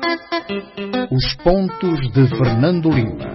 Os pontos de Fernando Lima.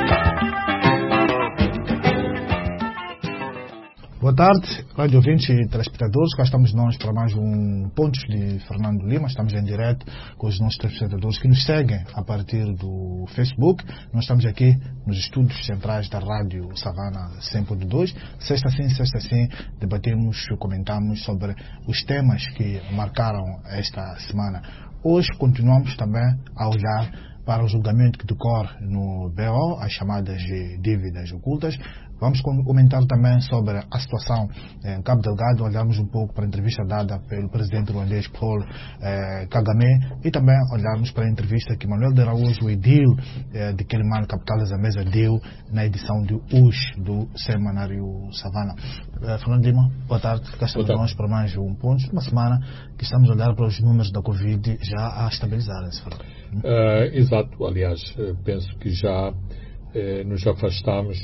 Boa tarde, rádio ouvintes e telespectadores. Cá estamos nós para mais um Pontos de Fernando Lima. Estamos em direto com os nossos telespectadores que nos seguem a partir do Facebook. Nós estamos aqui nos estúdios centrais da Rádio Savana 100.2. Sexta sim, debatemos, comentamos sobre os temas que marcaram esta semana. Hoje continuamos também a olhar para o julgamento que decorre no BO, as chamadas de dívidas ocultas. Vamos comentar também sobre a situação em Cabo Delgado, olharmos um pouco para a entrevista dada pelo presidente ruandês Paul Kagame e também olharmos para a entrevista que Manuel de Araújo, o edil de Quelimane, capital da Zambésia, deu na edição de hoje do Semanário Savana. Fernando Lima, boa tarde. Cá estamos nós para mais um ponto. Uma semana que estamos a olhar para os números da Covid já a estabilizarem-se. Exato. Aliás, penso que já nos afastamos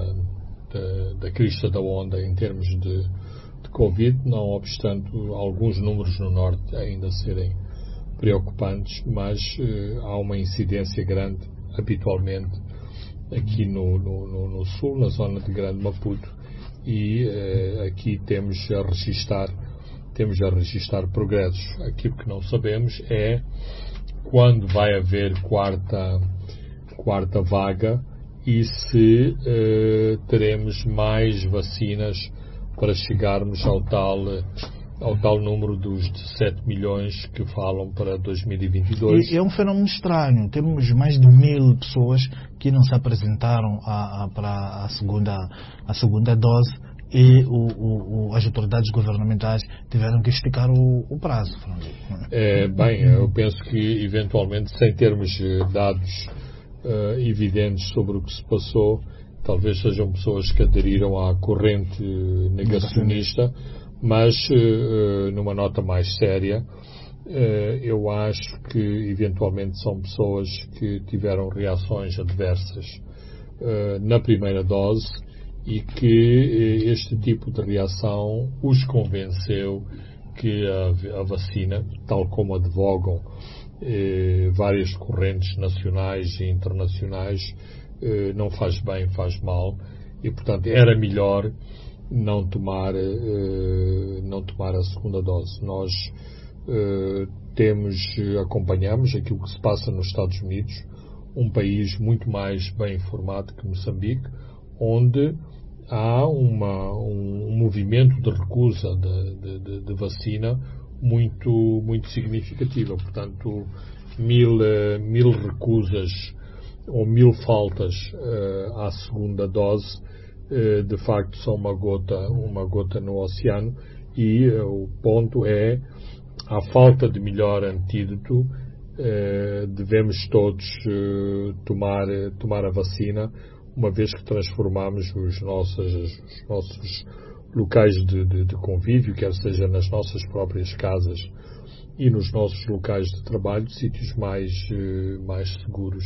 da crista da onda em termos de Covid, não obstante alguns números no Norte ainda serem preocupantes, mas há uma incidência grande, habitualmente, aqui no Sul, na zona de Grande Maputo, e aqui temos a registrar progressos. Aquilo que não sabemos é quando vai haver quarta vaga e se teremos mais vacinas para chegarmos ao tal número dos 17 milhões que falam para 2022. E é um fenómeno estranho. Temos mais de 1000 pessoas que não se apresentaram para a segunda dose e as autoridades governamentais tiveram que esticar o prazo. Eu penso que, eventualmente, sem termos dados evidentes sobre o que se passou, talvez sejam pessoas que aderiram à corrente negacionista, mas numa nota mais séria, eu acho que eventualmente são pessoas que tiveram reações adversas na primeira dose e que este tipo de reação os convenceu que a vacina, tal como advogam várias correntes nacionais e internacionais, não faz bem, faz mal, e portanto era melhor não tomar a segunda dose. Nós acompanhamos aquilo que se passa nos Estados Unidos, um país muito mais bem informado que Moçambique, onde há um movimento de recusa de vacina muito significativa. Portanto, 1000 recusas ou 1000 faltas à segunda dose, de facto, são uma gota no oceano, e o ponto é a falta de melhor antídoto. Devemos todos tomar a vacina, uma vez que transformamos os nossos locais de convívio, quer seja nas nossas próprias casas e nos nossos locais de trabalho, sítios mais seguros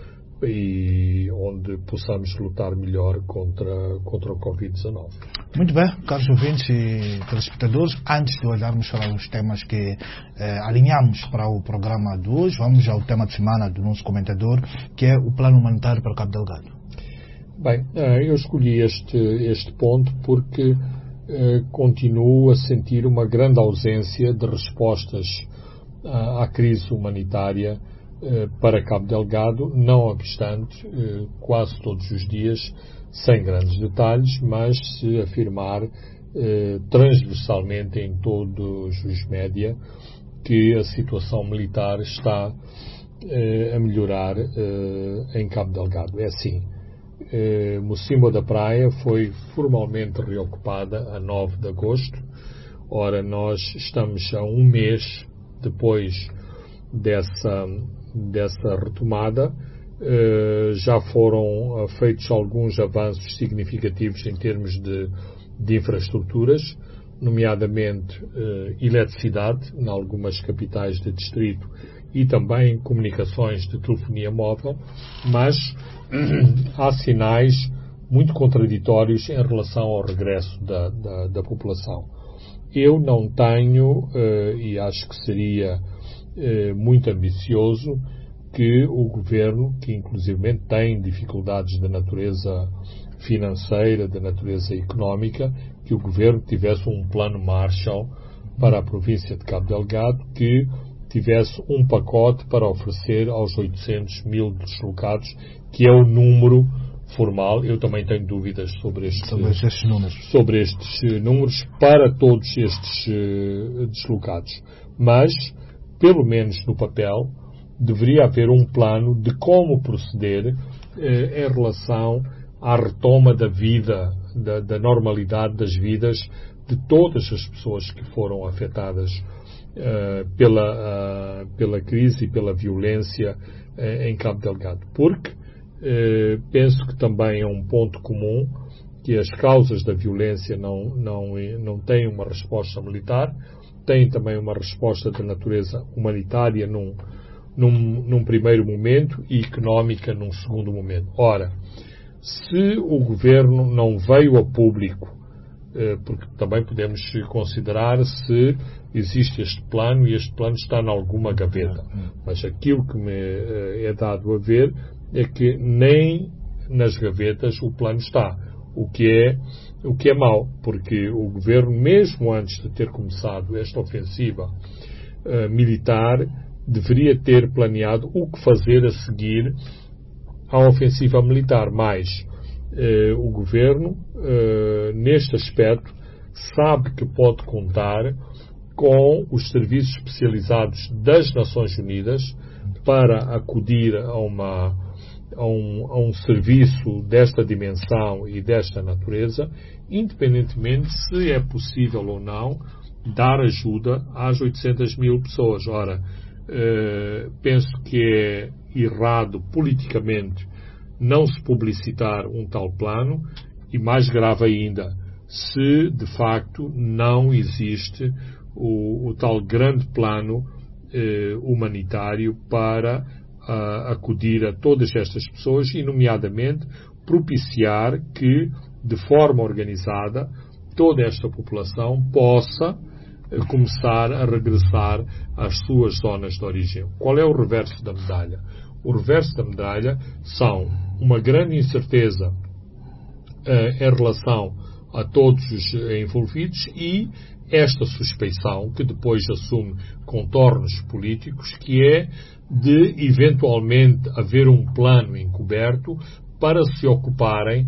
e onde possamos lutar melhor contra o Covid-19. Muito bem, caros ouvintes e telespectadores, antes de olharmos para os temas que alinhamos para o programa de hoje, vamos ao tema de semana do nosso comentador, que é o plano humanitário para Cabo Delgado. Bem, eu escolhi este ponto porque continuo a sentir uma grande ausência de respostas à crise humanitária para Cabo Delgado, não obstante, quase todos os dias, sem grandes detalhes, mas se afirmar transversalmente em todos os média que a situação militar está a melhorar em Cabo Delgado. É assim. Mocímboa da Praia foi formalmente reocupada a 9 de agosto. Ora, nós estamos a um mês depois dessa retomada. Já foram feitos alguns avanços significativos em termos de infraestruturas, nomeadamente eletricidade em algumas capitais de distrito e também comunicações de telefonia móvel, mas há sinais muito contraditórios em relação ao regresso da população. Eu não tenho, e acho que seria muito ambicioso que o governo, que inclusive tem dificuldades de natureza financeira, de natureza económica, que o governo tivesse um plano Marshall para a província de Cabo Delgado, que tivesse um pacote para oferecer aos 800 mil deslocados, que é o número formal. Eu também tenho dúvidas sobre estes números para todos estes deslocados. Mas, pelo menos no papel, deveria haver um plano de como proceder em relação à retoma da vida, da normalidade das vidas de todas as pessoas que foram afetadas pela crise e pela violência em Cabo Delgado. Porque penso que também é um ponto comum que as causas da violência não têm uma resposta militar, têm também uma resposta de natureza humanitária num primeiro momento e económica num segundo momento. Ora, se o governo não veio a público, porque também podemos considerar se existe este plano e este plano está em alguma gaveta, mas aquilo que me é dado a ver é que nem nas gavetas o plano está, o que é mau, porque o governo, mesmo antes de ter começado esta ofensiva militar, deveria ter planeado o que fazer a seguir à ofensiva militar. Mas o governo, neste aspecto, sabe que pode contar com os serviços especializados das Nações Unidas para acudir a um serviço desta dimensão e desta natureza, independentemente se é possível ou não dar ajuda às 800 mil pessoas. Ora, penso que é errado politicamente não se publicitar um tal plano e, mais grave ainda, se de facto não existe o tal grande plano humanitário para acudir a todas estas pessoas e, nomeadamente, propiciar que, de forma organizada, toda esta população possa começar a regressar às suas zonas de origem. Qual é o reverso da medalha? O reverso da medalha são uma grande incerteza em relação a todos os envolvidos e esta suspeição, que depois assume contornos políticos, que é de eventualmente haver um plano encoberto para se ocuparem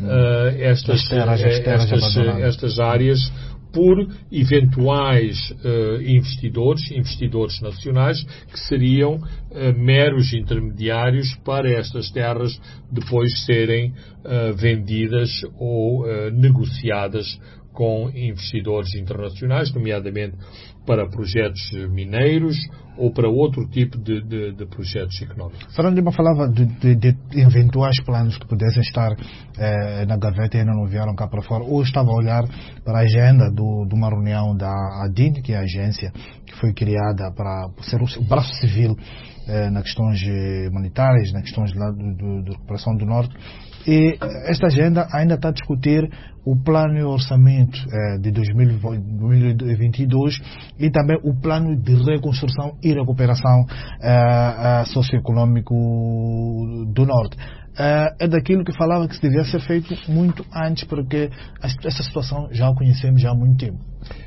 estas áreas por eventuais investidores nacionais que seriam meros intermediários para estas terras depois serem vendidas ou negociadas com investidores internacionais, nomeadamente para projetos mineiros ou para outro tipo de projetos económicos. Fernando Lima falava de eventuais planos que pudessem estar na gaveta e ainda não vieram cá para fora. Hoje estava a olhar para a agenda de uma reunião da ADIN, que é a agência que foi criada para ser o braço civil nas questões humanitárias, nas questões de recuperação do Norte. E esta agenda ainda está a discutir o plano e o orçamento de 2022 e também o plano de reconstrução e recuperação socioeconômico do Norte. É daquilo que falava que se devia ser feito muito antes, porque essa situação já a conhecemos já há muito tempo.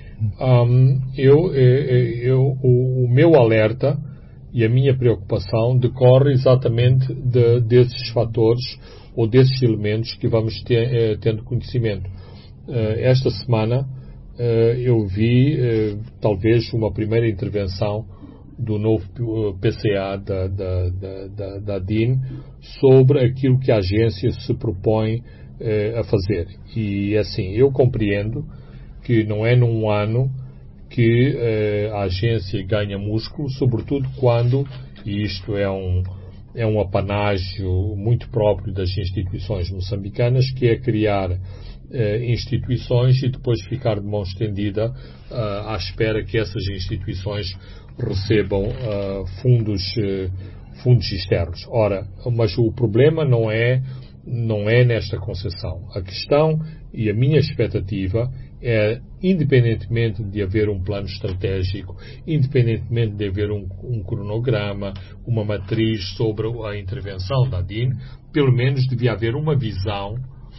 O meu alerta e a minha preocupação decorre exatamente desses fatores ou desses elementos que vamos tendo conhecimento. Esta semana eu vi talvez uma primeira intervenção do novo PCA da DIN sobre aquilo que a agência se propõe a fazer. E assim, eu compreendo que não é num ano que a agência ganha músculo, sobretudo quando, e isto é um apanágio muito próprio das instituições moçambicanas, que é criar instituições e depois ficar de mão estendida à espera que essas instituições recebam fundos externos. Ora, mas o problema não é nesta concepção. A questão e a minha expectativa independentemente de haver um plano estratégico, independentemente de haver um cronograma, uma matriz sobre a intervenção da ADIN, pelo menos devia haver uma visão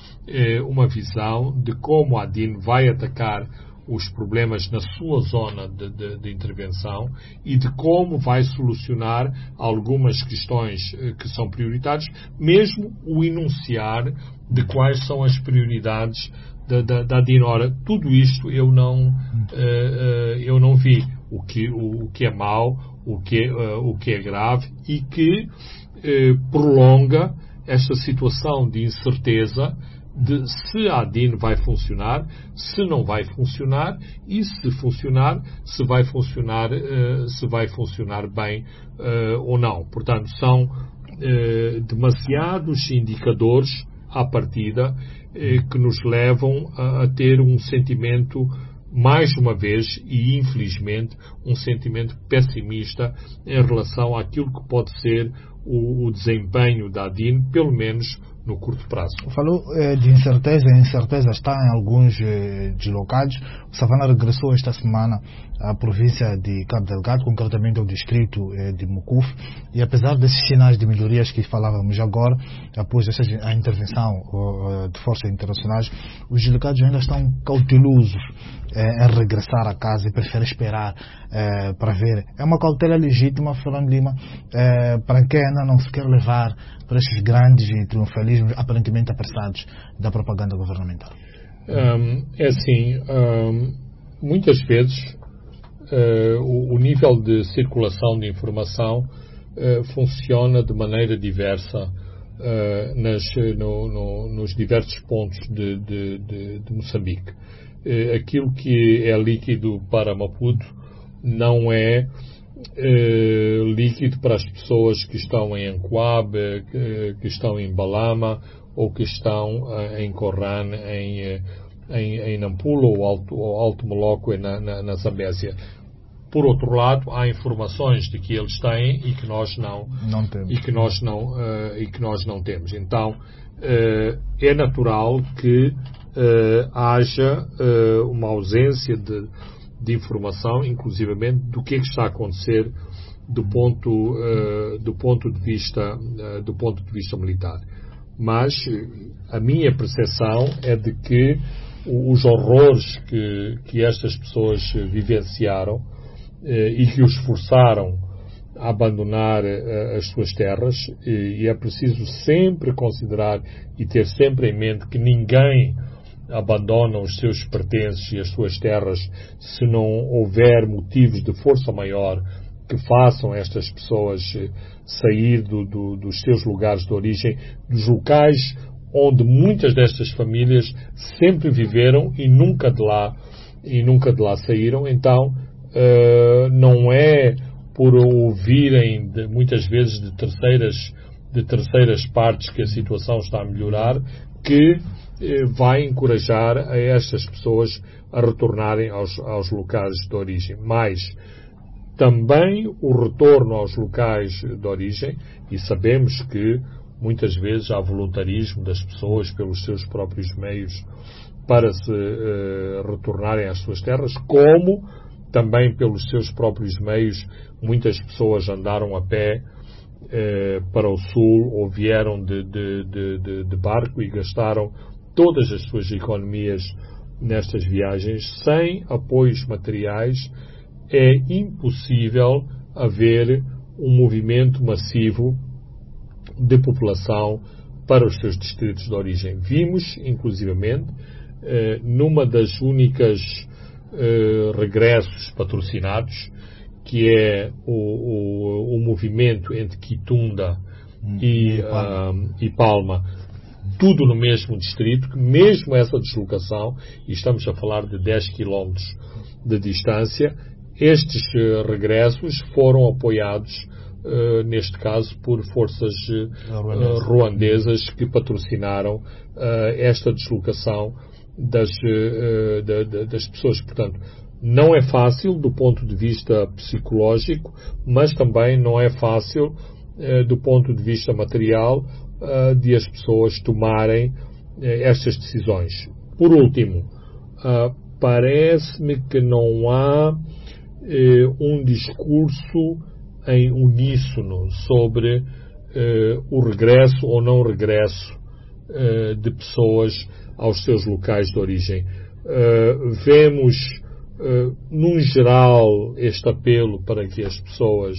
de como a ADIN vai atacar os problemas na sua zona de intervenção e de como vai solucionar algumas questões que são prioritárias, mesmo o enunciar de quais são as prioridades da ADIN. Ora, tudo isto eu não vi, o que é mau, o que é grave e que prolonga esta situação de incerteza de se a ADIN vai funcionar, se não vai funcionar e se funcionar, se vai funcionar bem ou não. Portanto, são demasiados indicadores à partida que nos levam a ter um sentimento, mais uma vez e infelizmente, um sentimento pessimista em relação àquilo que pode ser o desempenho da ADIN, pelo menos no curto prazo. Falou de incerteza, a incerteza está em alguns deslocados. O Savana regressou esta semana à província de Cabo Delgado, concretamente ao distrito de Mucuf, e apesar desses sinais de melhorias que falávamos agora, após a intervenção de forças internacionais, os delegados ainda estão cautelosos em regressar a casa e preferem esperar para ver. É uma cautela legítima, Fernando Lima, para quem ainda não se quer levar para estes grandes triunfalismos aparentemente apressados da propaganda governamental. É assim, muitas vezes o nível de circulação de informação funciona de maneira diversa nos diversos pontos de Moçambique. Aquilo que é líquido para Maputo não é líquido para as pessoas que estão em Ancoab, que estão em Balama ou que estão em Corran, em Nampula ou Alto Moloco na Zambésia. Por outro lado, há informações de que eles têm e que nós não temos. E que nós não temos. Então, é natural que haja uma ausência de informação, inclusivamente, do que está a acontecer do ponto de vista militar. Mas a minha percepção é de que os horrores que estas pessoas vivenciaram e que os forçaram a abandonar as suas terras, e é preciso sempre considerar e ter sempre em mente que ninguém abandona os seus pertences e as suas terras se não houver motivos de força maior que façam estas pessoas sair dos seus lugares de origem, dos locais onde muitas destas famílias sempre viveram e nunca de lá saíram. Então, não é por ouvirem muitas vezes de terceiras partes que a situação está a melhorar que vai encorajar a estas pessoas a retornarem aos locais de origem. Mas também o retorno aos locais de origem, e sabemos que muitas vezes há voluntarismo das pessoas pelos seus próprios meios para se retornarem às suas terras, como também pelos seus próprios meios muitas pessoas andaram a pé para o sul ou vieram de barco e gastaram todas as suas economias nestas viagens. Sem apoios materiais é impossível haver um movimento massivo de população para os seus distritos de origem. Vimos, inclusivamente, numa das únicas regressos patrocinados, que é o movimento entre Quitunda e Palma, tudo no mesmo distrito, que mesmo essa deslocação, e estamos a falar de 10 km de distância, estes regressos foram apoiados, neste caso, por forças ruandesas que patrocinaram esta deslocação das pessoas. Portanto, não é fácil do ponto de vista psicológico, mas também não é fácil do ponto de vista material de as pessoas tomarem estas decisões. Por último, parece-me que não há um discurso em uníssono sobre o regresso ou não regresso de pessoas aos seus locais de origem. Vemos, num geral, este apelo para que as pessoas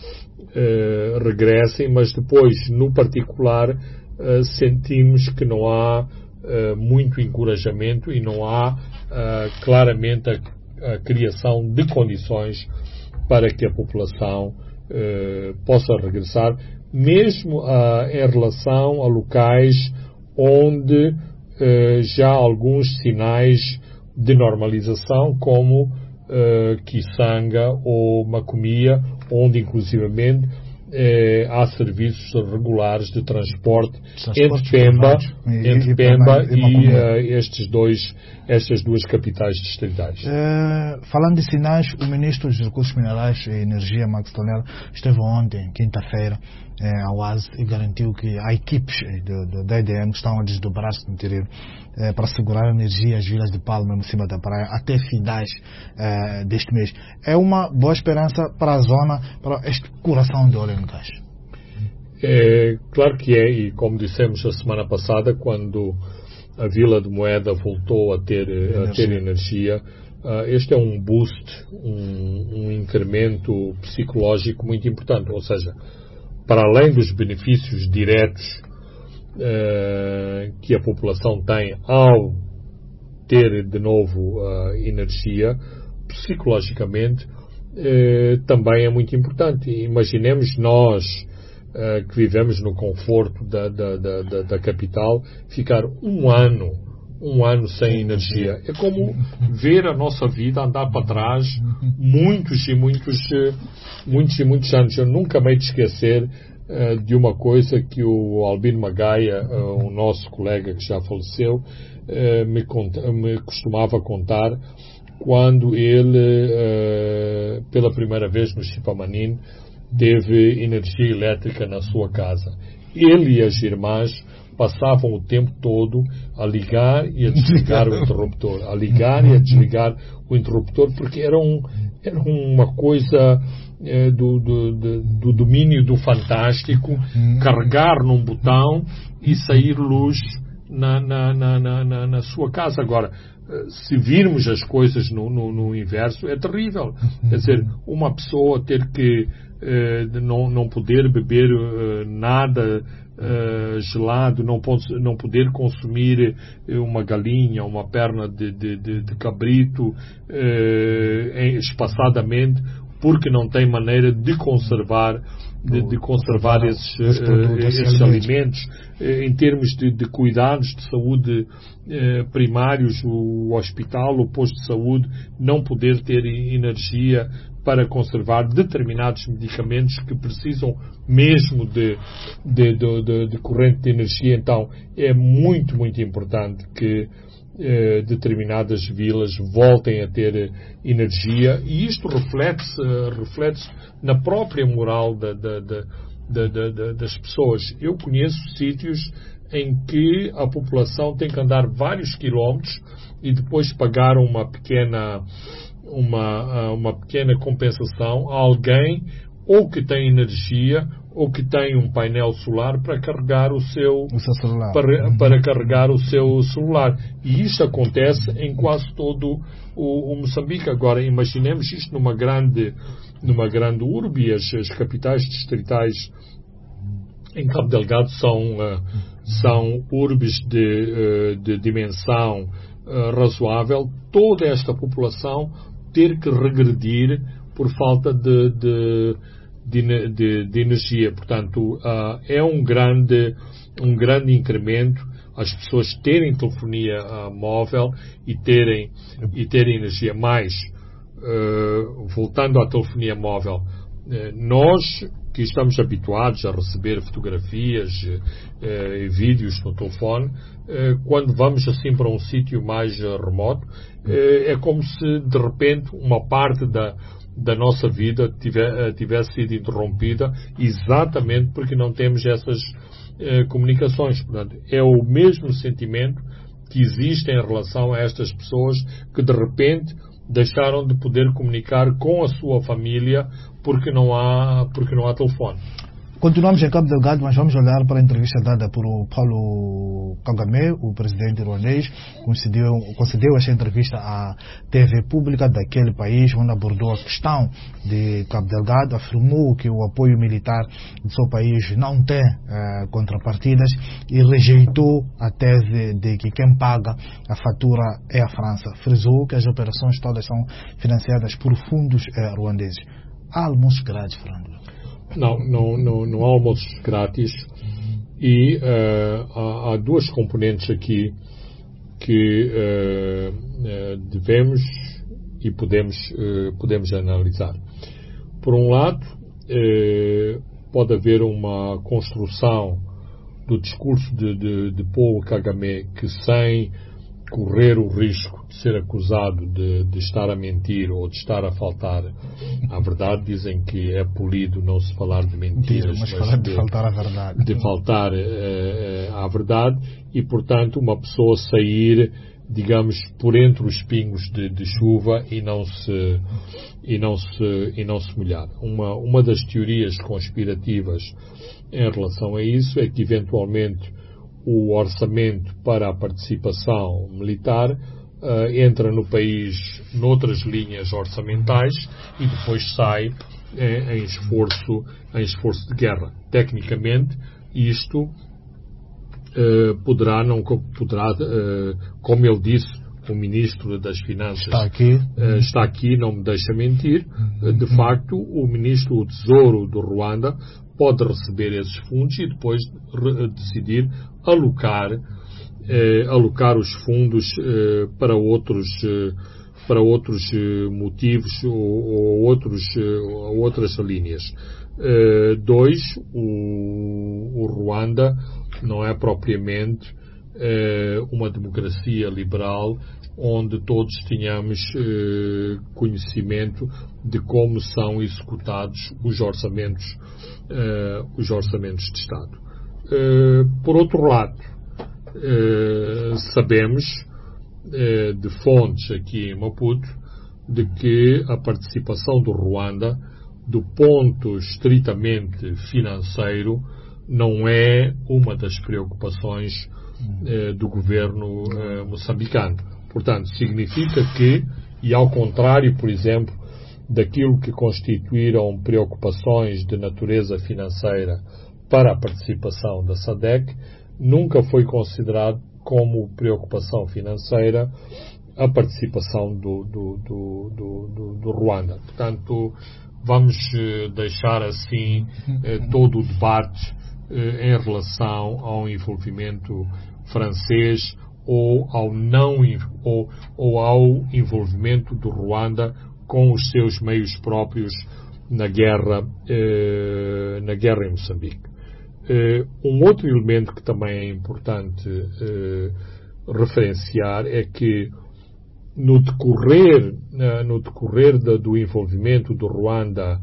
regressem, mas depois, no particular, sentimos que não há muito encorajamento e não há claramente a criação de condições para que a população possa regressar, mesmo em relação a locais onde já há alguns sinais de normalização, como Kisanga ou Macomia, onde inclusivamente há serviços regulares de transporte entre Pemba e estas duas capitais distritais. Falando de sinais, o Ministro dos Recursos Minerais e Energia, Max Tonel, esteve ontem, quinta-feira, à UAS e garantiu que há equipes da EDM que estão a desdobrar-se no interior para assegurar a energia às vilas de Palma em cima da praia até finais deste mês. É uma boa esperança para a zona, para este coração de óleo no gás. Claro que é, e como dissemos a semana passada, quando a Vila de Moeda voltou a ter energia, este é um boost, um incremento psicológico muito importante, ou seja, para além dos benefícios diretos que a população tem ao ter de novo energia, psicologicamente também é muito importante. Imaginemos nós que vivemos no conforto da capital, ficar um ano sem energia. É como ver a nossa vida andar para trás muitos e muitos anos. Eu nunca me hei de esquecer de uma coisa que o Albino Magaia, o nosso colega que já faleceu, me costumava contar quando ele, pela primeira vez no Chipamanin, teve energia elétrica na sua casa. Ele e as irmãs passavam o tempo todo a ligar e a desligar o interruptor, porque era uma coisa do domínio do fantástico, carregar num botão e sair luz na sua casa. Agora, se virmos as coisas no inverso, é terrível. Quer dizer, uma pessoa ter que não poder beber nada gelado, não poder consumir uma galinha, uma perna de cabrito espaçadamente, porque não tem maneira de conservar esses alimentos. Em termos de cuidados de saúde primários, o hospital, o posto de saúde, não poder ter energia para conservar determinados medicamentos que precisam mesmo de corrente de energia. Então é muito, muito importante que determinadas vilas voltem a ter energia, e isto reflete-se na própria moral das pessoas. Eu conheço sítios em que a população tem que andar vários quilómetros e depois pagar uma pequena compensação a alguém ou que tem energia ou que tem um painel solar para carregar o seu celular. Para carregar o seu celular. E isto acontece em quase todo o Moçambique. Agora, imaginemos isto numa grande urbe. As capitais distritais em Cabo Delgado são urbes de dimensão razoável. Toda esta população ter que regredir por falta de energia. Portanto, é um grande incremento as pessoas terem telefonia móvel e terem energia. Mais, voltando à telefonia móvel, nós que estamos habituados a receber fotografias e vídeos no telefone, quando vamos assim para um sítio mais remoto, é como se de repente uma parte da nossa vida tivesse sido interrompida, exatamente porque não temos essas comunicações. Portanto, é o mesmo sentimento que existe em relação a estas pessoas que de repente deixaram de poder comunicar com a sua família porque não há telefone. Continuamos em Cabo Delgado, mas vamos olhar para a entrevista dada por Paulo Kagame, o presidente ruandês, concedeu esta entrevista à TV pública daquele país, onde abordou a questão de Cabo Delgado, afirmou que o apoio militar do seu país não tem contrapartidas e rejeitou a tese de que quem paga a fatura é a França. Frisou que as operações todas são financiadas por fundos ruandeses. Há almoços grátis, Fernando? Não há almoços grátis e há duas componentes aqui que devemos e podemos analisar. Por um lado, pode haver uma construção do discurso de Paulo Kagame que, sem correr o risco de ser acusado de estar a mentir ou de estar a faltar à verdade, dizem que é polido não se falar de mentiras, mas falar de faltar à verdade. De faltar à verdade e, portanto, uma pessoa sair, digamos, por entre os pingos de chuva e não se molhar. Uma das teorias conspirativas em relação a isso é que, eventualmente, o orçamento para a participação militar entra no país noutras linhas orçamentais e depois sai em esforço de guerra. Tecnicamente, isto poderá, como ele disse, o Ministro das Finanças está aqui, não me deixa mentir. De facto, o Ministro do Tesouro do Ruanda pode receber esses fundos e depois decidir alocar os fundos para outros motivos ou outras linhas. O Ruanda não é propriamente uma democracia liberal onde todos tenhamos conhecimento de como são executados os orçamentos de Estado. Por outro lado, sabemos de fontes aqui em Maputo de que a participação do Ruanda, do ponto estritamente financeiro, não é uma das preocupações do governo moçambicano. Portanto, significa que, e ao contrário, por exemplo, daquilo que constituíram preocupações de natureza financeira para a participação da SADC, nunca foi considerado como preocupação financeira a participação do Ruanda. Portanto, vamos deixar assim todo o debate em relação ao envolvimento francês ou ao envolvimento do Ruanda com os seus meios próprios na guerra em Moçambique. Um outro elemento que também é importante referenciar é que no decorrer do envolvimento do Ruanda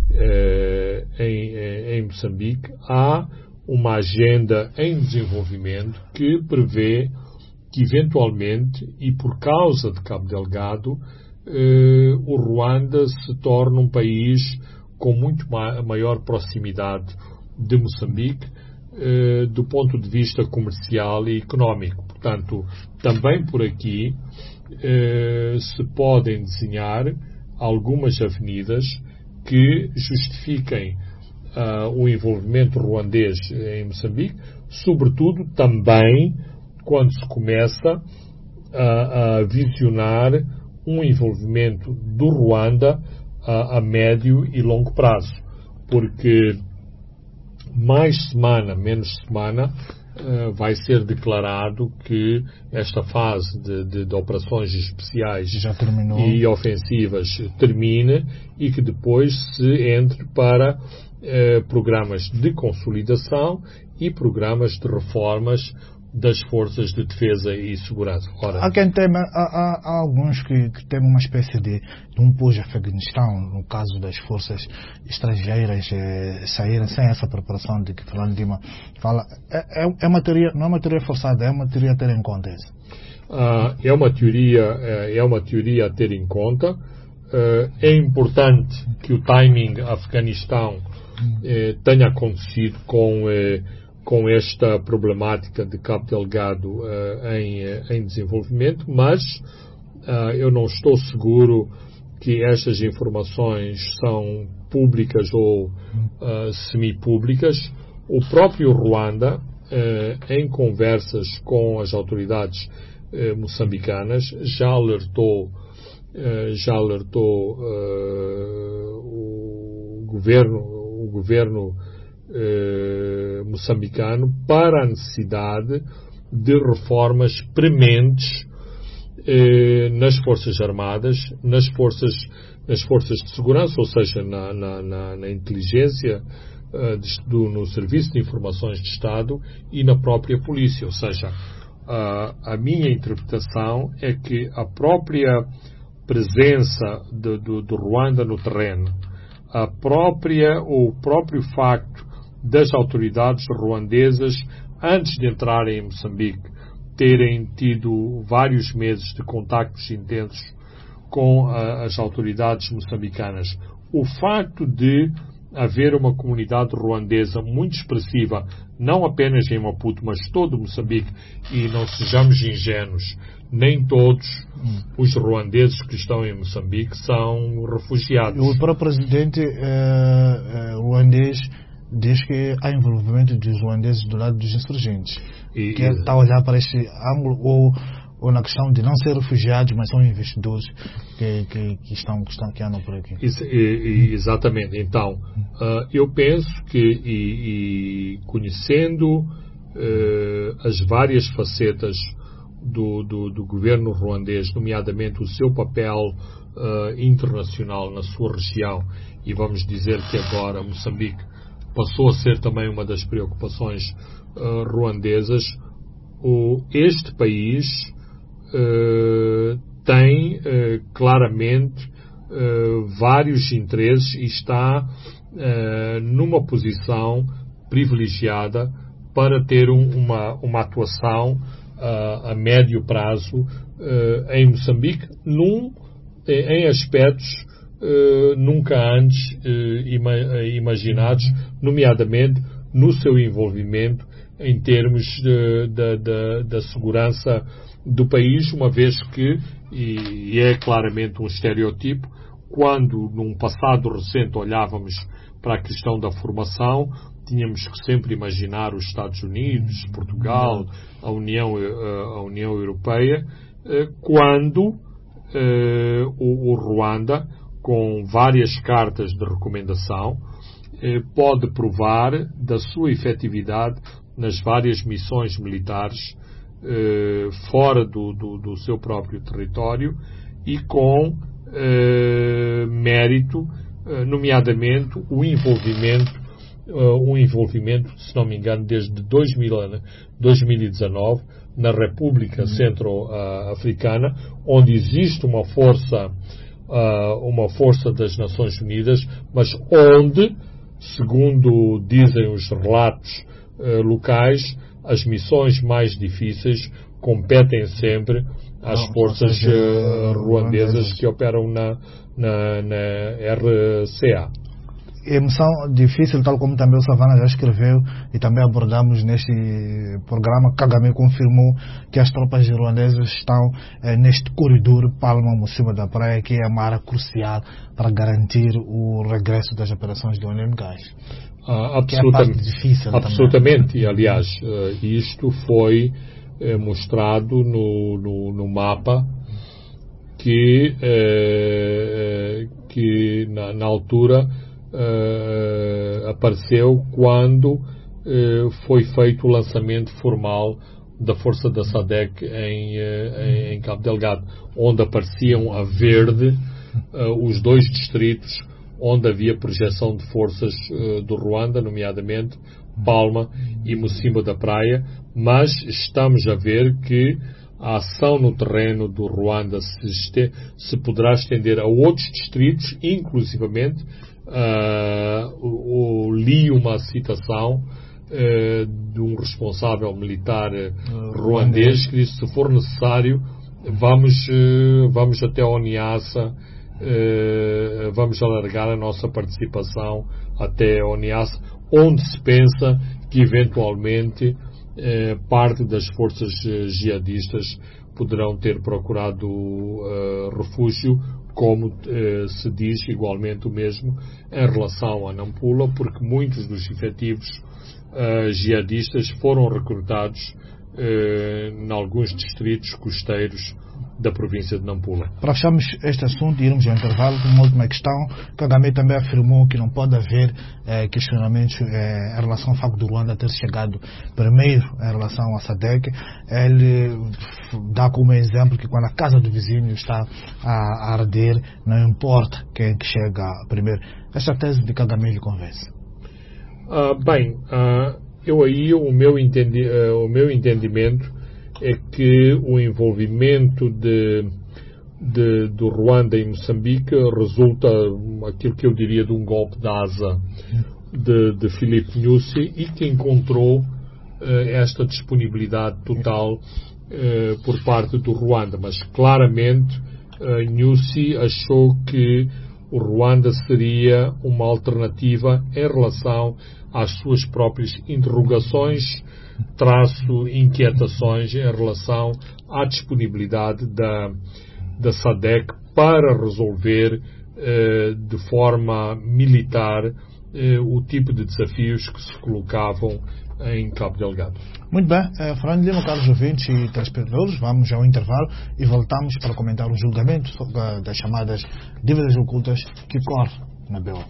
em Moçambique, há uma agenda em desenvolvimento que prevê que, eventualmente, e por causa de Cabo Delgado, o Ruanda se torna um país com muito maior proximidade de Moçambique do ponto de vista comercial e económico. Portanto, também por aqui se podem desenhar algumas avenidas que justifiquem o envolvimento ruandês em Moçambique, sobretudo também quando se começa a visionar um envolvimento do Ruanda a médio e longo prazo, porque mais semana, menos semana, vai ser declarado que esta fase de operações especiais e ofensivas termine e que depois se entre para programas de consolidação e programas de reformas das forças de defesa e segurança. Ora, há quem tema, há alguns que temem uma espécie de um pós-Afeganistão, no caso das forças estrangeiras saírem sem essa preparação de que Fernando Lima fala. É uma teoria, não é uma teoria forçada, é uma teoria a ter em conta isso. É uma teoria a ter em conta. É importante que o timing Afeganistão tenha acontecido com esta problemática de Cabo Delgado em desenvolvimento, mas eu não estou seguro que estas informações são públicas ou semipúblicas. O próprio Ruanda, em conversas com as autoridades moçambicanas, já alertou o governo moçambicano para a necessidade de reformas prementes nas Forças Armadas, nas forças de segurança, ou seja, na inteligência, no Serviço de Informações de Estado e na própria polícia. Ou seja, a minha interpretação é que a própria presença do Ruanda no terreno, o próprio facto das autoridades ruandesas, antes de entrarem em Moçambique, terem tido vários meses de contactos intensos com as autoridades moçambicanas, o facto de haver uma comunidade ruandesa muito expressiva, não apenas em Maputo, mas todo Moçambique, e não sejamos ingênuos, nem todos os ruandeses que estão em Moçambique são refugiados. O próprio presidente ruandês diz que há envolvimento dos ruandeses do lado dos insurgentes. Que está a olhar para este ângulo, ou na questão de não ser refugiados, mas são investidores que andam por aqui. Exatamente. Então, eu penso que, conhecendo as várias facetas do governo ruandês, nomeadamente o seu papel internacional na sua região, e vamos dizer que agora Moçambique passou a ser também uma das preocupações ruandesas, este país tem claramente vários interesses e está numa posição privilegiada para ter uma atuação a médio prazo em Moçambique, em aspectos nunca antes imaginados, nomeadamente no seu envolvimento em termos da segurança do país, uma vez que, e é claramente um estereotipo, quando num passado recente olhávamos para a questão da formação, tínhamos que sempre imaginar os Estados Unidos, Portugal, a União Europeia, quando o Ruanda, com várias cartas de recomendação, pode provar da sua efetividade nas várias missões militares fora do seu próprio território e com mérito, nomeadamente um envolvimento, se não me engano, desde 2019 na República Centro-Africana, onde existe uma força das Nações Unidas, mas onde, segundo dizem os relatos locais, as missões mais difíceis competem sempre às forças ruandesas que operam na RCA. É missão difícil, tal como também o Savana já escreveu e também abordamos neste programa. Kagame confirmou que as tropas ruandesas estão neste corredor Palma-Mocíma da Praia, que é uma área crucial para garantir o regresso das operações de União Gás. Absolutamente, que é difícil absolutamente. Também. E, aliás, isto foi mostrado no mapa que na altura apareceu quando foi feito o lançamento formal da força da SADC em Cabo Delgado, onde apareciam a verde os dois distritos onde havia projeção de forças do Ruanda, nomeadamente Palma e Mocimboa da Praia, mas estamos a ver que a ação no terreno do Ruanda se poderá estender a outros distritos, inclusivamente li uma citação de um responsável militar ruandês que disse: se for necessário, vamos até a Niassa, vamos alargar a nossa participação até a Niassa, onde se pensa que eventualmente parte das forças jihadistas poderão ter procurado refúgio, como se diz igualmente o mesmo em relação a Nampula, porque muitos dos efetivos jihadistas foram recrutados em alguns distritos costeiros da província de Nampula. Para fecharmos este assunto e irmos ao intervalo, uma última questão. Kagame também afirmou que não pode haver questionamentos em relação ao facto do Ruanda ter chegado primeiro em relação à SADC. Ele dá como exemplo que quando a casa do vizinho está a arder, não importa quem que chega primeiro. Esta tese de Kagame lhe convence? O meu entendimento é que o envolvimento do Ruanda em Moçambique resulta aquilo que eu diria de um golpe de asa de Filipe Nyusi, e que encontrou esta disponibilidade total por parte do Ruanda, mas claramente Nyusi achou que o Ruanda seria uma alternativa em relação às suas próprias interrogações, inquietações em relação à disponibilidade da SADC para resolver de forma militar o tipo de desafios que se colocavam em Cabo Delgado. Muito bem, Fernando Lima, caros ouvintes e telespectadores, vamos ao intervalo e voltamos para comentar o julgamento das chamadas dívidas ocultas que corre na BO.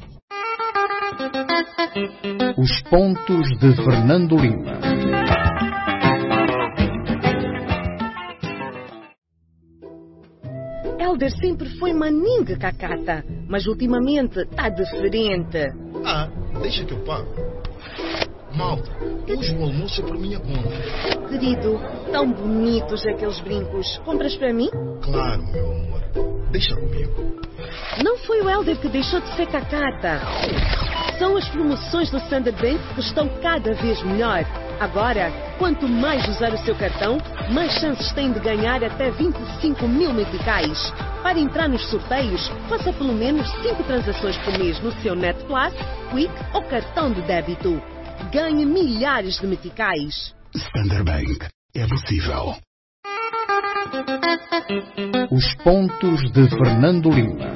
Os pontos de Fernando Lima. Hélder sempre foi maninga cacata, mas ultimamente está diferente. Deixa que eu pago. Malta, hoje o almoço é por minha conta. Querido, tão bonitos aqueles brincos. Compras para mim? Claro, meu amor. Deixa comigo. Não foi o Hélder que deixou de ser cacata. São as promoções do Standard Bank que estão cada vez melhor. Agora, quanto mais usar o seu cartão, mais chances tem de ganhar até 25 mil meticais. Para entrar nos sorteios, faça pelo menos 5 transações por mês no seu Net Plus, Quick ou cartão de débito. Ganhe milhares de meticais. Standard Bank. É possível. Os pontos de Fernando Lima.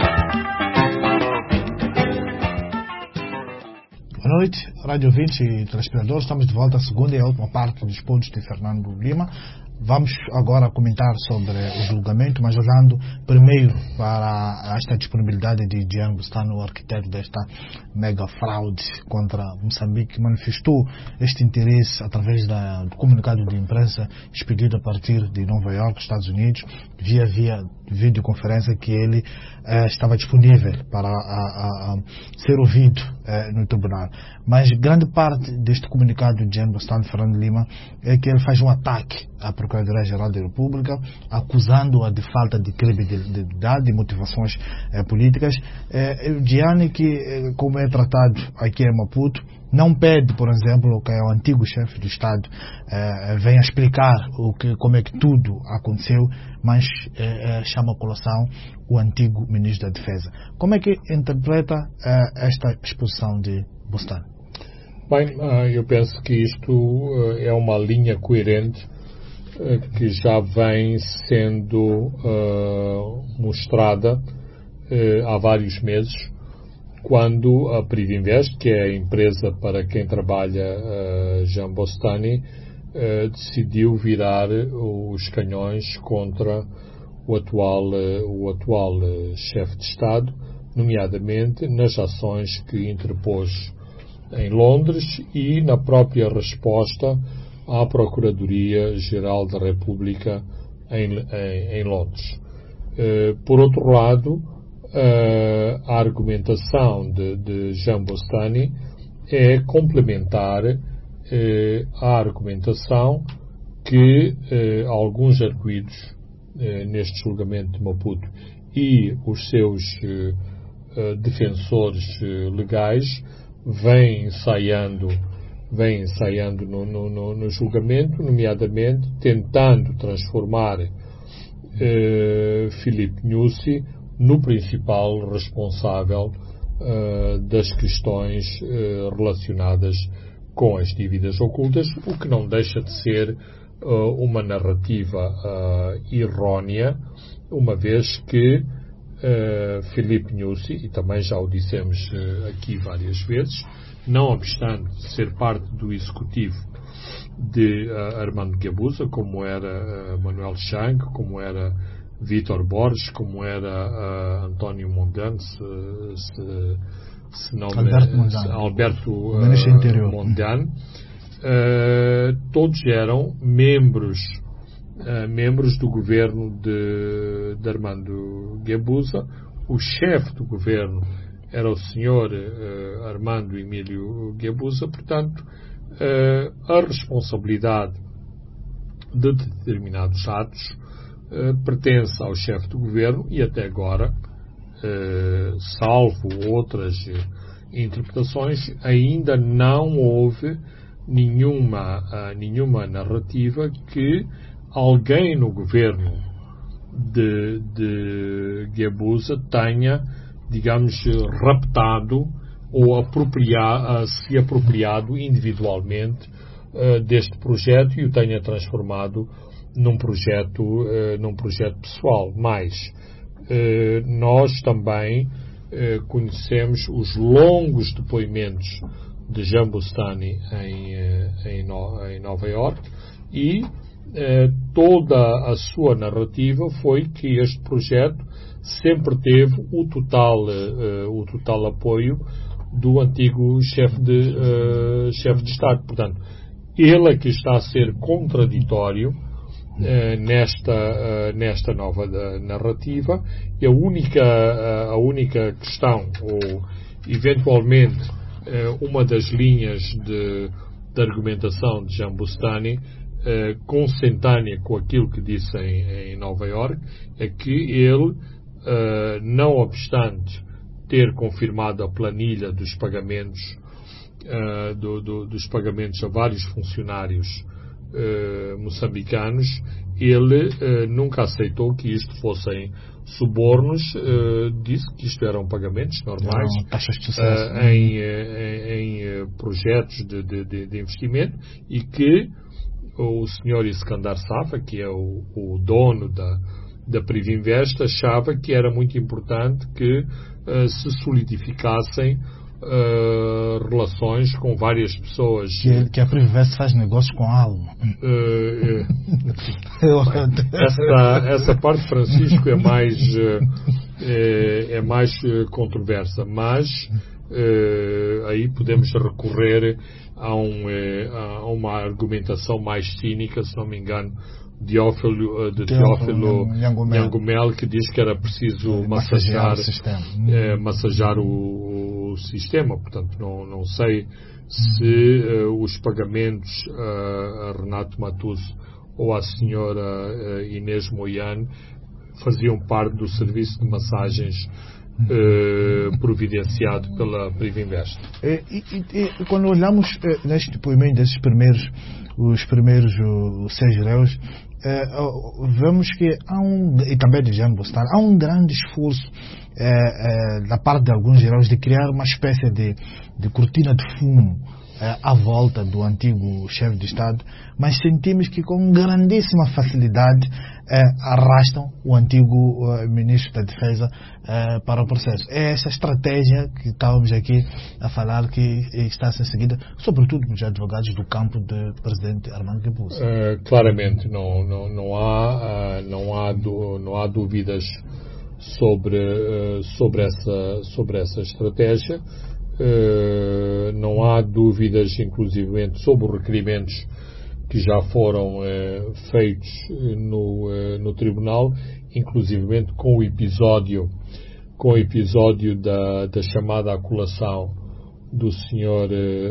Boa noite, rádio ouvintes e telespectadores. Estamos de volta à segunda e última parte dos pontos de Fernando Lima. Vamos agora comentar sobre o julgamento, mas olhando primeiro para esta disponibilidade de Jean Bustano, o arquiteto desta mega fraude contra Moçambique, que manifestou este interesse através do comunicado de imprensa expedido a partir de Nova York, Estados Unidos, via videoconferência, que ele estava disponível para ser ouvido no tribunal. Mas grande parte deste comunicado de Jean Bustano, Fernando Lima, é que ele faz um ataque à Procuradoria-Geral da República, acusando-a de falta de credibilidade e motivações políticas. O Gianni, que como é tratado aqui em Maputo, não pede, por exemplo, que o antigo chefe do Estado venha explicar como é que tudo aconteceu, mas chama a colação o antigo ministro da Defesa. Como é que interpreta esta exposição de Bustano? Bem, eu penso que isto é uma linha coerente que já vem sendo mostrada há vários meses, quando a Privinvest, que é a empresa para quem trabalha Jean Bustani, decidiu virar os canhões contra o atual chefe de Estado, nomeadamente nas ações que interpôs em Londres e na própria resposta à Procuradoria-Geral da República em Londres. Por outro lado, a argumentação de Jean Bostany é complementar a argumentação que alguns arguidos neste julgamento de Maputo e os seus defensores legais vêm ensaiando no julgamento, nomeadamente tentando transformar Filipe Nyusi no principal responsável das questões relacionadas com as dívidas ocultas, o que não deixa de ser uma narrativa errónea, uma vez que Filipe Nyusi, e também já o dissemos aqui várias vezes, não obstante ser parte do executivo de Armando Guebuza, como era Manuel Chang, como era Vítor Borges, como era António Mondlane, Alberto Mondlane, todos eram membros do governo de Armando Guebuza. O chefe do governo era o senhor Armando Emílio Guebuza. Portanto, a responsabilidade de determinados atos pertence ao chefe do governo e até agora, salvo outras interpretações, ainda não houve nenhuma narrativa que alguém no governo de Guebuza tenha, digamos, raptado ou se apropriado individualmente deste projeto e o tenha transformado num projeto pessoal. Mas nós também conhecemos os longos depoimentos de Jean Bostany em Nova Iorque e toda a sua narrativa foi que este projeto sempre teve o total apoio do antigo chefe de Estado. Portanto, ele é que está a ser contraditório nesta nova narrativa, e a única questão, ou eventualmente uma das linhas de argumentação de Jean Bostany, consentânea com aquilo que disse em Nova Iorque, é que ele, não obstante ter confirmado a planilha dos pagamentos a vários funcionários moçambicanos, ele nunca aceitou que isto fossem subornos, disse que isto eram pagamentos normais em projetos de investimento, e que o Sr. Iskandar Safa, que é o dono da Privinvest, achava que era muito importante que se solidificassem relações com várias pessoas. Que a Privinvest faz negócio com a alma. Essa parte, Francisco, é mais controversa, mas aí podemos recorrer a uma argumentação mais cínica, se não me engano, de Teófilo Nhangumel, que diz que era preciso massagear o sistema. Portanto, não sei se os pagamentos a Renato Matoso ou à senhora Inês Moiane faziam parte do serviço de massagens providenciado pela Privinvest. E quando olhamos neste depoimento desses os primeiros 6 réus, vemos que e também de Jean Bostany, há um grande esforço da parte de alguns réus de criar uma espécie de cortina de fumo à volta do antigo chefe de Estado, mas sentimos que com grandíssima facilidade arrastam o antigo ministro da Defesa para o processo. É essa estratégia que estávamos aqui a falar que está a ser seguida, sobretudo pelos advogados do campo do presidente Armando Guebuza. Claramente, não há dúvidas sobre essa estratégia. Não há dúvidas, inclusivamente, sobre os requerimentos que já foram feitos no tribunal, inclusivamente com o episódio com o episódio da chamada aculação do senhor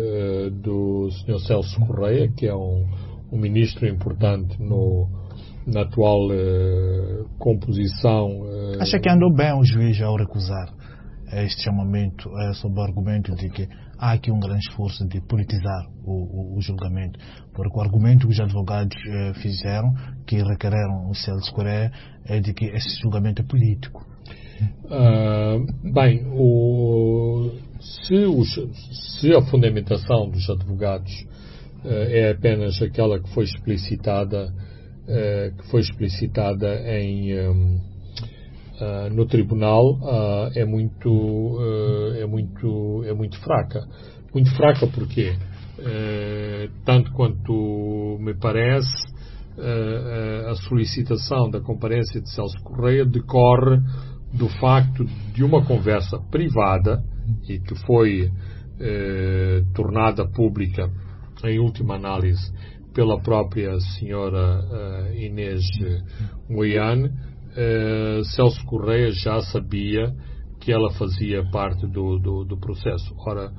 Celso Correia, que é um ministro importante na atual composição. Acha que andou bem o juiz ao recusar este chamamento sob o argumento de que há aqui um grande esforço de politizar o julgamento, porque o argumento que os advogados fizeram, que requereram o Celso Correia, é de que esse julgamento é político. Se a fundamentação dos advogados é apenas aquela que foi explicitada no tribunal, é muito fraca. Muito fraca porque, tanto quanto me parece, a solicitação da comparência de Celso Correia decorre do facto de uma conversa privada e que foi tornada pública, em última análise, pela própria senhora Inês Moiane. Celso Correia já sabia que ela fazia parte do processo. Ora,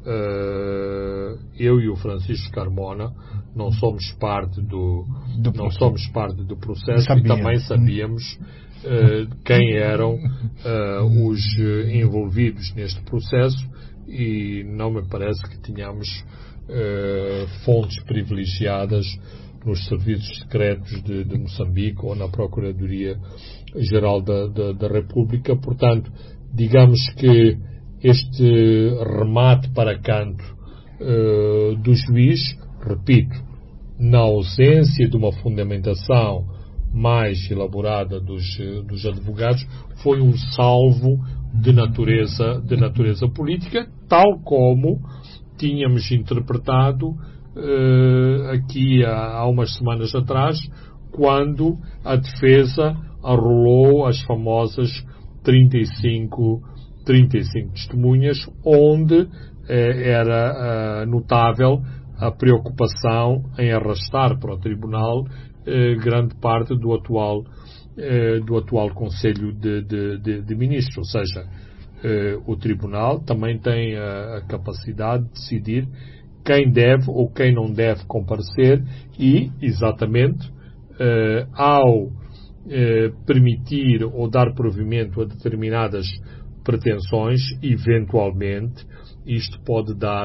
eu e o Francisco Carmona não somos parte do processo e também sabíamos quem eram os envolvidos neste processo, e não me parece que tínhamos fontes privilegiadas nos serviços secretos de Moçambique ou na Procuradoria-Geral da República. Portanto, digamos que este remate para canto do juiz, repito, na ausência de uma fundamentação mais elaborada dos advogados, foi um salvo de natureza política, tal como tínhamos interpretado aqui há umas semanas atrás, quando a defesa arrolou as famosas 35 testemunhas, onde era notável a preocupação em arrastar para o tribunal grande parte do atual Conselho de Ministros. Ou seja, o tribunal também tem a capacidade de decidir quem deve ou quem não deve comparecer e, exatamente, ao permitir ou dar provimento a determinadas pretensões, eventualmente, isto pode dar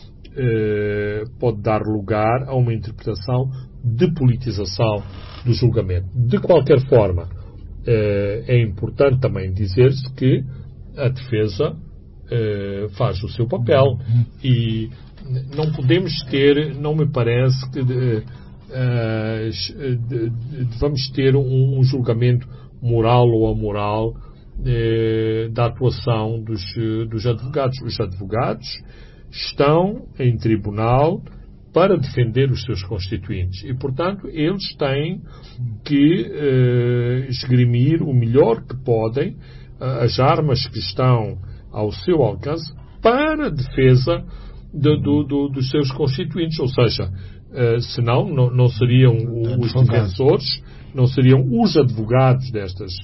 lugar a uma interpretação de politização do julgamento. De qualquer forma, é importante também dizer-se que a defesa faz o seu papel e não podemos ter, não me parece que vamos ter um julgamento moral ou amoral da atuação dos advogados. Os advogados estão em tribunal para defender os seus constituintes e, portanto, eles têm que esgrimir o melhor que podem, as armas que estão ao seu alcance para a defesa dos seus constituintes. Ou seja, senão não seriam os defensores, não seriam os advogados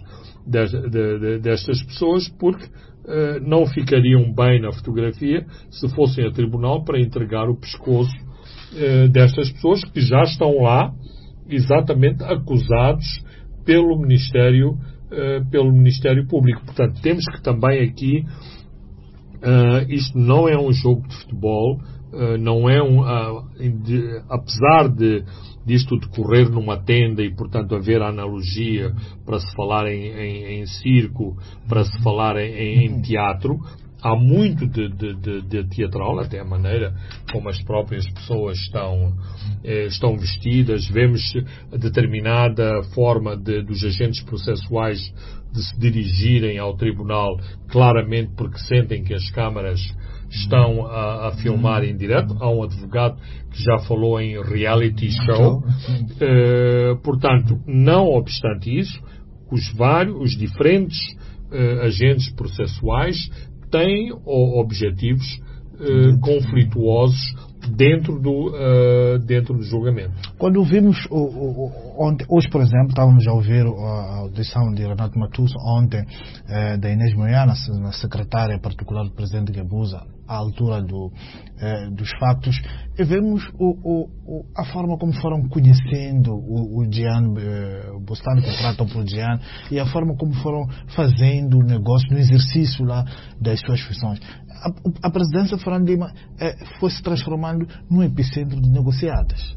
destas pessoas, porque não ficariam bem na fotografia se fossem a tribunal para entregar o pescoço destas pessoas que já estão lá, exatamente acusados pelo Ministério Público. Portanto, temos que também aqui, isto não é um jogo de futebol, não é apesar disto decorrer numa tenda e, portanto, haver analogia para se falar em circo, para se falar em teatro. Há muito de teatral, até a maneira como as próprias pessoas estão vestidas. Vemos a determinada forma dos agentes processuais de se dirigirem ao tribunal, claramente porque sentem que as câmaras estão a filmar em direto. Há um advogado que já falou em reality show. Portanto, não obstante isso, os diferentes agentes processuais têm objetivos conflituosos dentro do julgamento. Quando vimos hoje, por exemplo, estávamos a ouvir a audição de Renato Matus ontem, da Inês Moiana, na secretária particular do presidente Guebuza, à altura dos factos, e vemos a forma como foram conhecendo o Diane Bostani, que tratam por Diane, e a forma como foram fazendo o negócio no exercício lá das suas funções. A presidência Fernando Lima foi se transformando num epicentro de negociadas.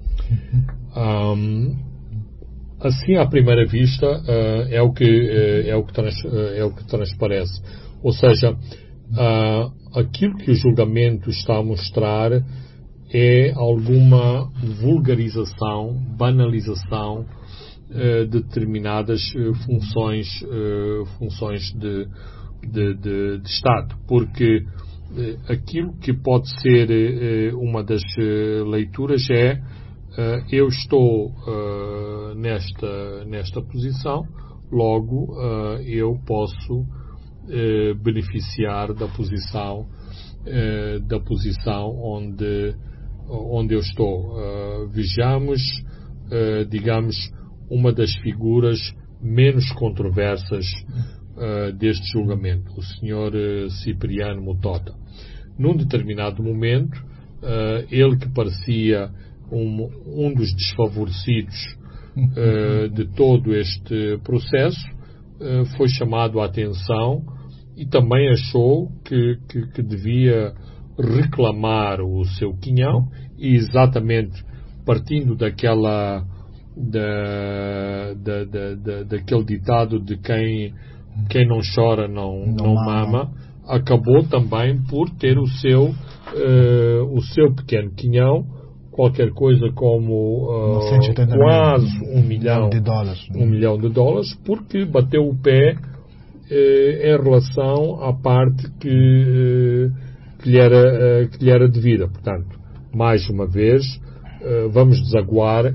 Assim, à primeira vista, é o que transparece. Ou seja, aquilo que o julgamento está a mostrar é alguma vulgarização, banalização de determinadas funções de Estado, porque aquilo que pode ser uma das leituras é eu estou nesta posição, logo eu posso beneficiar da posição onde eu estou. Vejamos, digamos, uma das figuras menos controversas deste julgamento, o Sr. Cipriano Mutota. Num determinado momento, ele que parecia um dos desfavorecidos de todo este processo, foi chamado a atenção e também achou que devia reclamar o seu quinhão, e exatamente partindo daquele ditado de quem não chora não mama, acabou também por ter o seu pequeno quinhão, qualquer coisa como quase $1 milhão de dólares, porque bateu o pé em relação à parte que lhe era devida. Portanto, mais uma vez, vamos desaguar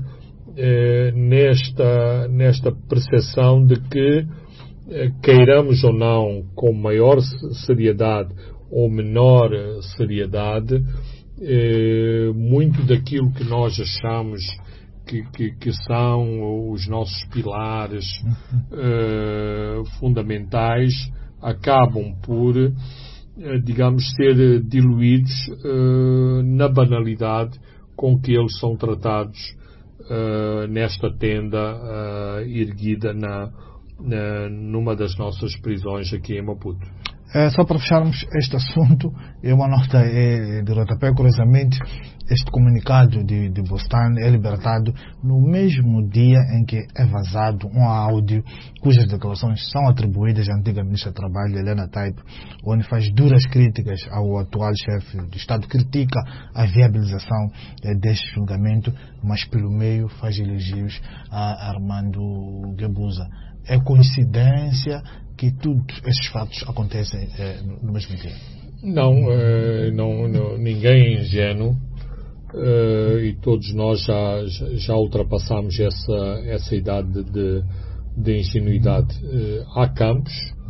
nesta percepção de que, queiramos ou não, com maior seriedade ou menor seriedade, muito daquilo que nós achamos que são os nossos pilares fundamentais acabam por, digamos, ser diluídos na banalidade com que eles são tratados nesta tenda erguida numa das nossas prisões aqui em Maputo. Só para fecharmos este assunto, uma nota de rodapé, curiosamente, este comunicado de Bostani é libertado no mesmo dia em que é vazado um áudio cujas declarações são atribuídas à antiga ministra do Trabalho, Helena Taipo, onde faz duras críticas ao atual chefe do Estado, critica a viabilização deste julgamento, mas pelo meio faz elogios a Armando Guebuza. É coincidência que todos esses fatos acontecem no mesmo dia? Não, ninguém é ingênuo, e todos nós já ultrapassamos essa idade de ingenuidade. Há campos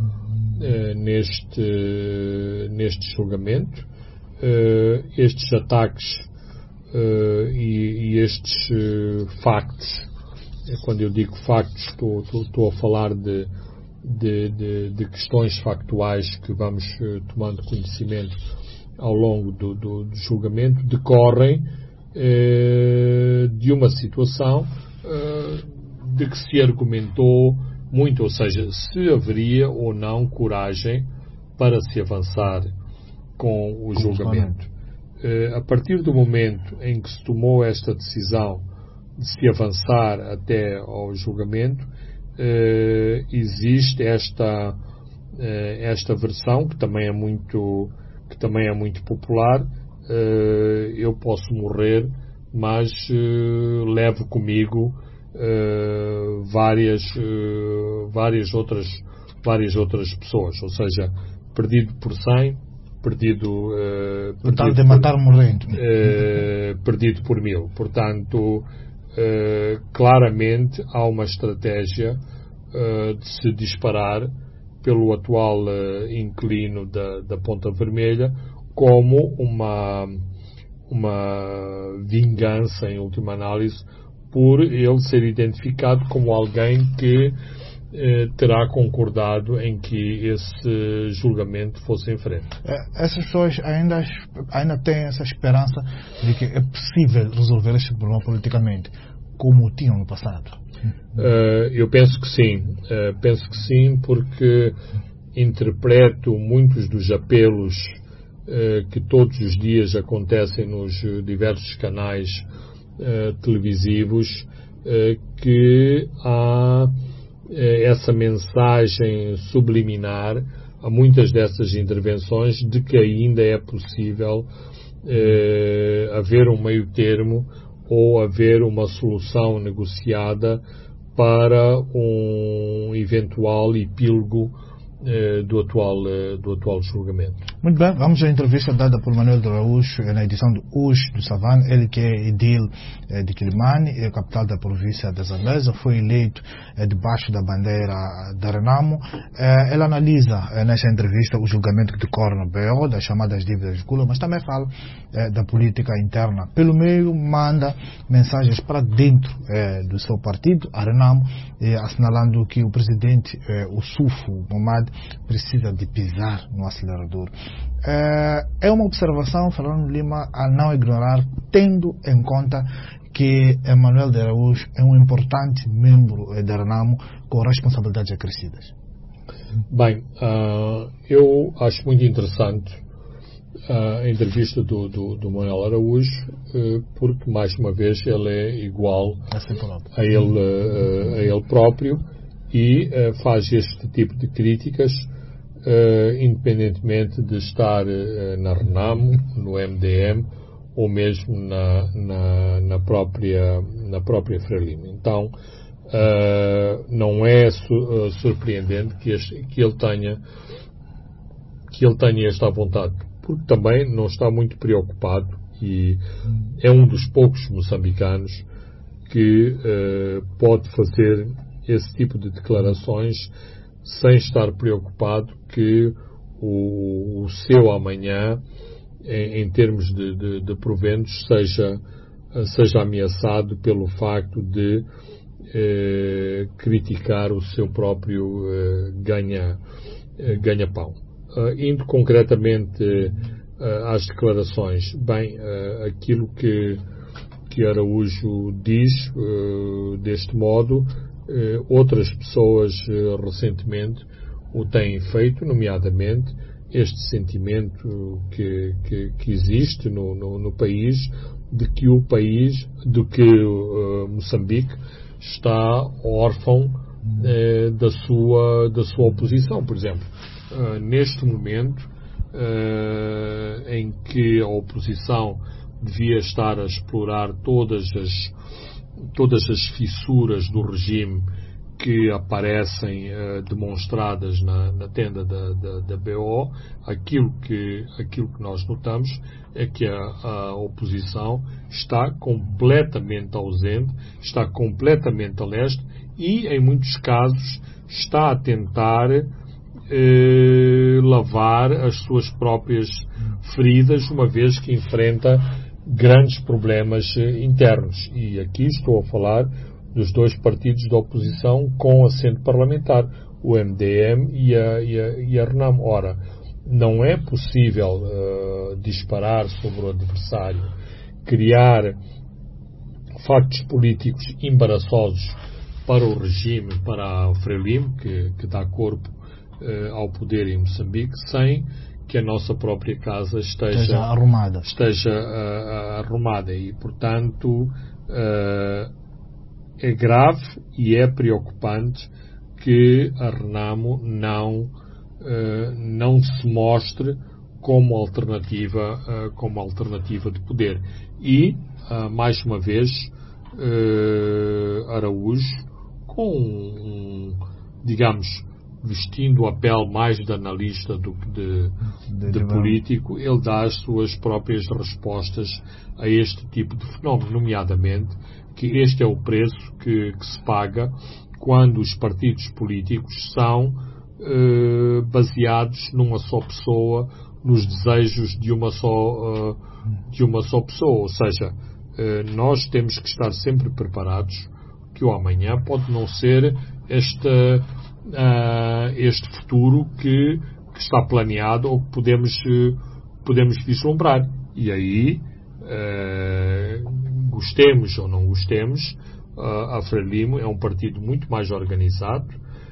neste julgamento. Estes ataques e estes factos, quando eu digo factos, estou a falar de questões factuais que vamos tomando conhecimento ao longo do julgamento, decorrem de uma situação de que se argumentou muito, ou seja, se haveria ou não coragem para se avançar com o julgamento. A partir do momento em que se tomou esta decisão de se avançar até ao julgamento, existe esta versão que também é muito popular. Eu posso morrer, mas levo comigo várias outras pessoas, ou seja, perdido por 100, perdido de matar morrendo, perdido por 1000. Portanto, claramente há uma estratégia de se disparar pelo atual inquilino da Ponta Vermelha como uma vingança, em última análise, por ele ser identificado como alguém que terá concordado em que esse julgamento fosse em frente. Essas pessoas ainda têm essa esperança de que é possível resolver este problema politicamente, como tinham no passado? Eu penso que sim. Penso que sim, porque interpreto muitos dos apelos que todos os dias acontecem nos diversos canais televisivos, que há essa mensagem subliminar a muitas dessas intervenções de que ainda é possível haver um meio termo ou haver uma solução negociada para um eventual epílogo do atual julgamento. Muito bem, vamos à entrevista dada por Manuel de Araújo na edição de hoje do Savan. Ele que é edil de Quilimane, capital da província da Zambésia, foi eleito debaixo da bandeira da Renamo. Ele analisa nesta entrevista o julgamento que decorre no BO, das chamadas dívidas de Gula, mas também fala da política interna. Pelo meio, manda mensagens para dentro do seu partido, a Renamo, assinalando que o presidente, o Sufo Momad, precisa de pisar no acelerador. É uma observação, Fernando Lima, a não ignorar, tendo em conta que Manuel de Araújo é um importante membro da Renamo com responsabilidades acrescidas. Bem, eu acho muito interessante a entrevista do Manuel Araújo, porque, mais uma vez, ele é igual a ele próprio e faz este tipo de críticas, independentemente de estar na Renamo, no MDM ou mesmo na própria Frelimo. Então, não é surpreendente que ele tenha esta vontade, porque também não está muito preocupado e é um dos poucos moçambicanos que pode fazer esse tipo de declarações sem estar preocupado que o seu amanhã, em termos de proventos, seja ameaçado pelo facto de criticar o seu próprio ganha-pão. Indo concretamente às declarações, bem, aquilo que Araújo diz deste modo, outras pessoas recentemente o têm feito, nomeadamente este sentimento que existe no país, de que Moçambique está órfão da sua oposição. Por exemplo, neste momento em que a oposição devia estar a explorar todas as fissuras do regime que aparecem demonstradas na tenda da BO, aquilo que nós notamos é que a oposição está completamente ausente, está completamente a leste e, em muitos casos, está a tentar lavar as suas próprias feridas, uma vez que enfrenta grandes problemas internos. E aqui estou a falar dos dois partidos da oposição com assento parlamentar, o MDM e a Renamo. Ora, não é possível disparar sobre o adversário, criar factos políticos embaraçosos para o regime, para o Frelimo, que dá corpo ao poder em Moçambique, sem que a nossa própria casa esteja arrumada. E, portanto, é grave e é preocupante que a Renamo não se mostre como alternativa de poder. E, mais uma vez, Araújo, digamos, vestindo a pele mais de analista do que de político, ele dá as suas próprias respostas a este tipo de fenómeno, nomeadamente que este é o preço que se paga quando os partidos políticos são baseados numa só pessoa, nos desejos de uma só pessoa. Ou seja, nós temos que estar sempre preparados que o amanhã pode não ser este futuro que está planeado ou que podemos vislumbrar. E aí, gostemos ou não gostemos, a Frelimo é um partido muito mais organizado,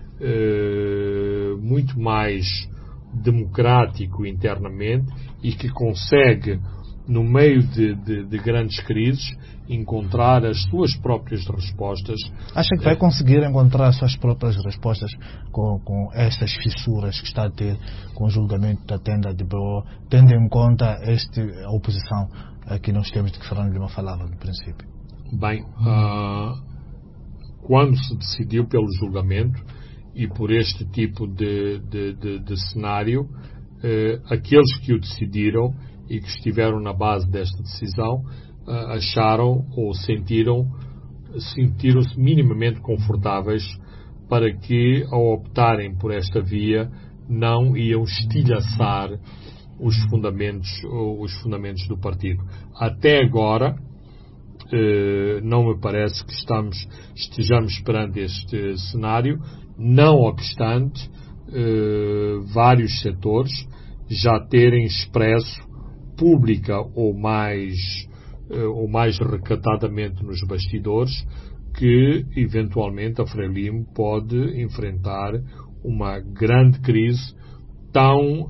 muito mais democrático internamente e que consegue, no meio de grandes crises, encontrar as suas próprias respostas. Acha que vai conseguir encontrar as suas próprias respostas com estas fissuras que está a ter com o julgamento da tenda de BO, tendo em conta a oposição que nós temos, de que Fernando Lima falava no princípio? Bem, quando se decidiu pelo julgamento e por este tipo de cenário, aqueles que o decidiram e que estiveram na base desta decisão acharam ou sentiram-se minimamente confortáveis para que, ao optarem por esta via, não iam estilhaçar os fundamentos do partido. Até agora, não me parece que estejamos perante este cenário, não obstante vários setores já terem expresso pública ou mais recatadamente nos bastidores que eventualmente a Frelimo pode enfrentar uma grande crise tão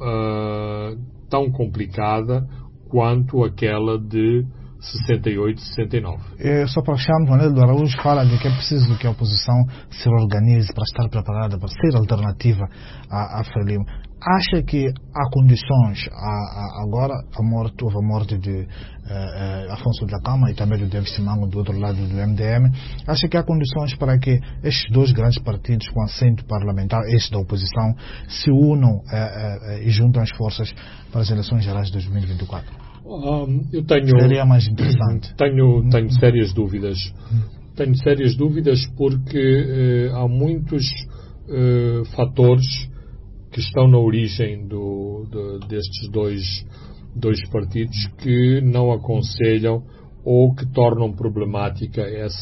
complicada quanto aquela de 68, 69. Só para fecharmos, Manuel do Araújo fala de que é preciso que a oposição se organize para estar preparada para ser alternativa à Frelimo. Acha que há condições, agora houve a morte de Afonso da Cama e também do David Simango do outro lado do MDM, acha que há condições para que estes dois grandes partidos com assento parlamentar, este da oposição, se unam e juntem as forças para as eleições gerais de 2024? Seria mais interessante. Tenho sérias dúvidas. Tenho sérias dúvidas porque há muitos fatores que estão na origem destes dois partidos que não aconselham ou que tornam problemática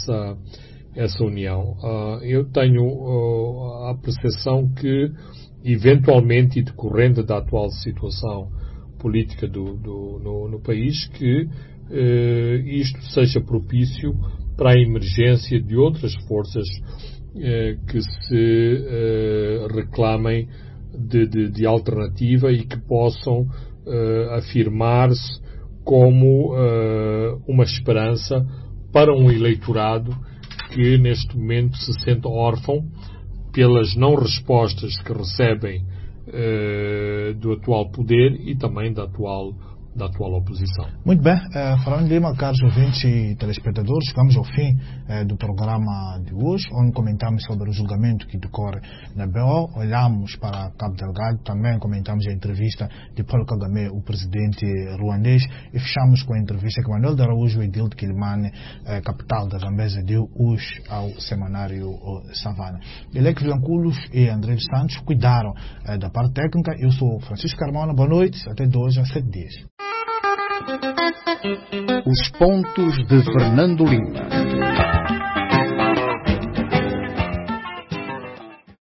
essa união. Eu tenho a percepção que, eventualmente, e decorrente da atual situação política no país, que isto seja propício para a emergência de outras forças que se reclamem de alternativa e que possam afirmar-se como uma esperança para um eleitorado que neste momento se sente órfão pelas não respostas que recebem do atual poder e também da atual oposição. Muito bem, Fernando Lima, caros ouvintes e telespectadores, chegamos ao fim do programa de hoje, onde comentamos sobre o julgamento que decorre na BO, olhamos para Cabo Delgado, também comentamos a entrevista de Paul Kagame, o presidente ruandês, e fechamos com a entrevista que Manuel de Araújo e Dilde Quilimane, capital da Zambésia, deu hoje ao semanário Savana. Elec Vilanculos e André dos Santos cuidaram da parte técnica. Eu sou Francisco Carmona, boa noite, até 2 a 7 dias. Os pontos de Fernando Lima.